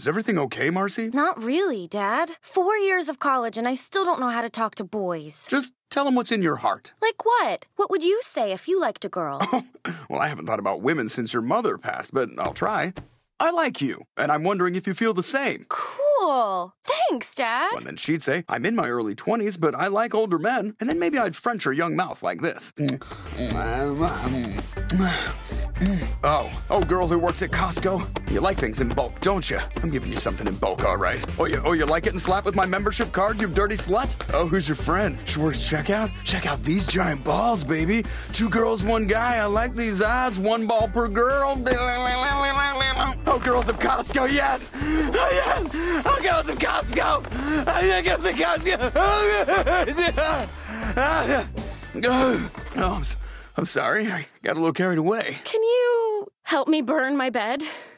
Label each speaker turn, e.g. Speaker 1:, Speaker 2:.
Speaker 1: Is everything okay, Marcy?
Speaker 2: Not really, Dad. 4 years of college and I still don't know how to talk to boys.
Speaker 1: Just tell them what's in your heart.
Speaker 2: Like what? What would you say if you liked a girl?
Speaker 1: Well, I haven't thought about women since your mother passed, but I'll try. I like you, and I'm wondering if you feel the same.
Speaker 2: Cool. Thanks, Dad.
Speaker 1: Well, and then she'd say, I'm in my early 20s, but I like older men. And then maybe I'd French her young mouth like this. Oh, girl who works at Costco. You like things in bulk, don't you? I'm giving you something in bulk, all right. Oh, you like getting slapped with my membership card, you dirty slut? Oh, who's your friend? She works checkout? Check out these giant balls, baby. 2 girls, 1 guy. I like these odds. 1 ball per girl. Oh, girls of Costco, yes. Oh, yes. Oh, girls of Costco. Oh, girls of Costco. Oh, I'm sorry. I got a little carried away.
Speaker 2: Can you help me burn my bed?